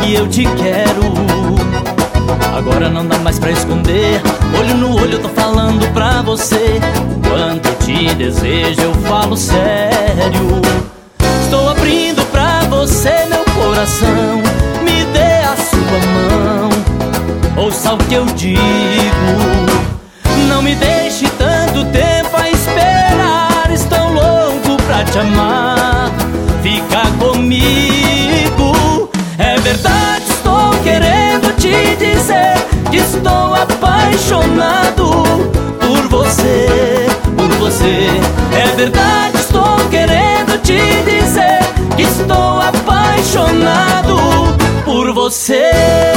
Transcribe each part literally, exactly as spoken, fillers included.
que eu te quero. Agora não dá mais pra esconder, olho no olho eu tô falando pra você. Quanto eu te desejo eu falo sério. Estou abrindo pra você meu coração, me dê a sua mão, ouça o que eu digo. Não me deixe tanto tempo a esperar, estou louco pra te amar, fica comigo. É verdade, estou querendo te dizer que estou apaixonado por você, por você. É verdade, estou querendo te dizer que estou apaixonado por você.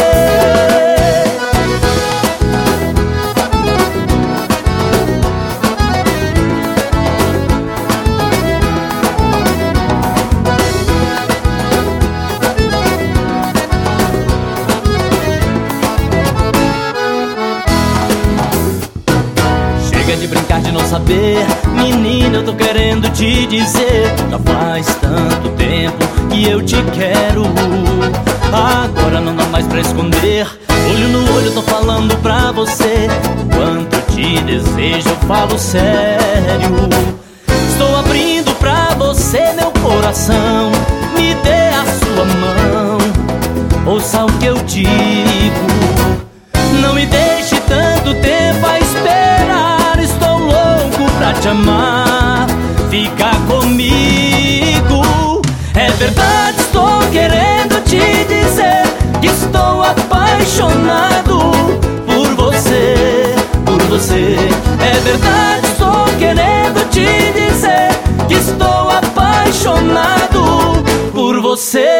De brincar de não saber, menina, eu tô querendo te dizer. Já faz tanto tempo que eu te quero. Agora não dá mais pra esconder, olho no olho eu tô falando pra você. Quanto eu te desejo eu falo sério. Estou abrindo pra você meu coração, me dê a sua mão, ouça o que eu digo. Não me deixe tanto tempo a esperar, estou louco pra te amar, fica comigo. É verdade, estou querendo te dizer que estou apaixonado por você, por você. É verdade, estou querendo te dizer que estou apaixonado por você.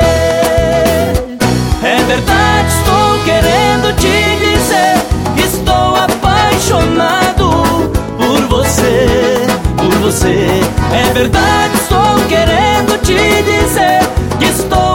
É verdade, estou querendo te dizer que estou apaixonado por você, por você. É verdade, estou querendo te dizer que estou